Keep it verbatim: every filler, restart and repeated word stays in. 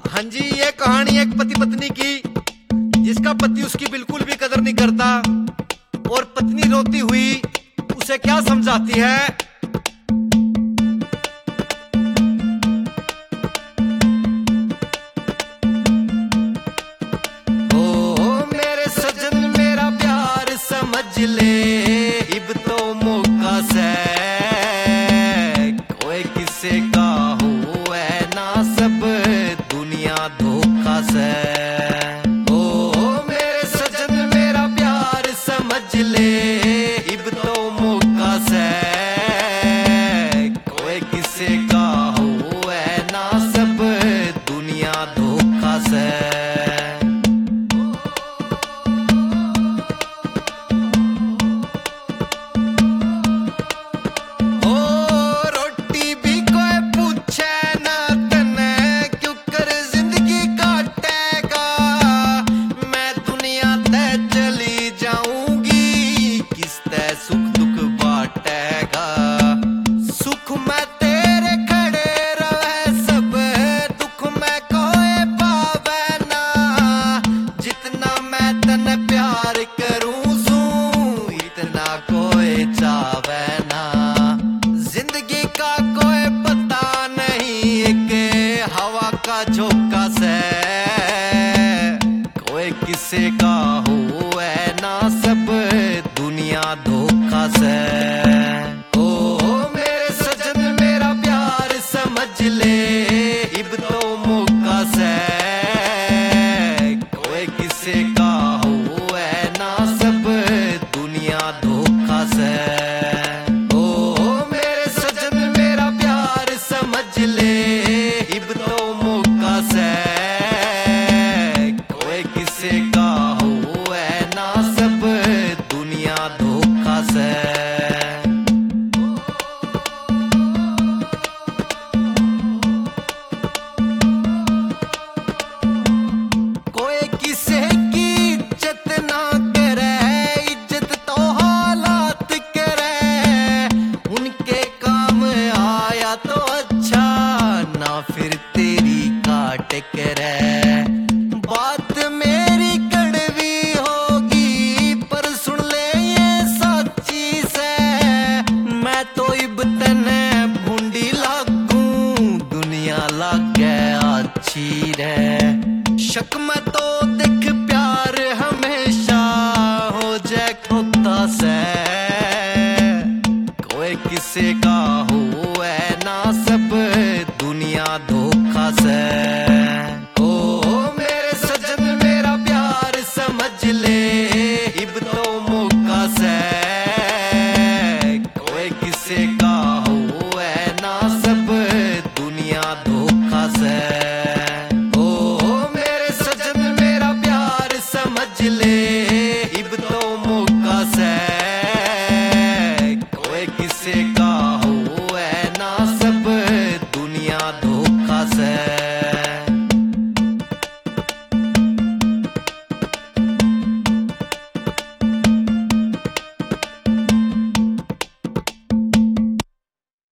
हाँ जी, ये कहानी एक पति पत्नी की, जिसका पति उसकी बिल्कुल भी कदर नहीं करता और पत्नी रोती हुई उसे क्या समझाती है। ओ मेरे सजन मेरा प्यार समझ ले, इब तो मौका से कोई किसे का हो है ना, सब दुनिया धोखा से। ओ मेरे सजन मेरा प्यार समझ ले, इब तो मौका से कोई किसे का हो है ना, सब दुनिया धोखा से। सुख दुख बाटेगा, सुख में तेरे खड़े रहे सब, दुख में कोई पावे ना। जितना मैं तने प्यार करूं सू, इतना कोई चावे ना। जिंदगी का कोई पता नहीं के हवा का झोंका से कोई किसे का हो है ना, सब दुनिया धोखा से। ओ मेरे सजन मेरा प्यार समझ ले, इब तो मौका से कोई किसे का हो है ना, सब दुनिया धोखा से। ओ मेरे सजन मेरा प्यार समझ ले, इब तो मौका से कोई किसे का हो है ना, सब दुनिया धोखा से। कोई किसे की इज्जत ना करे, इज्जत तो हालात करे। उनके काम आया तो अच्छा, ना फिर तेरी काट करे। बात मेरी कड़वी होगी पर सुन ले ये सच्ची से, मैं तो इब तने भूंडी लागू, दुनिया लागे अच्छी रे। शक में तो देख प्यार हमेशा हो जाए खोता से, कोई किसे का हो है ना, सब दुनिया धोखा से।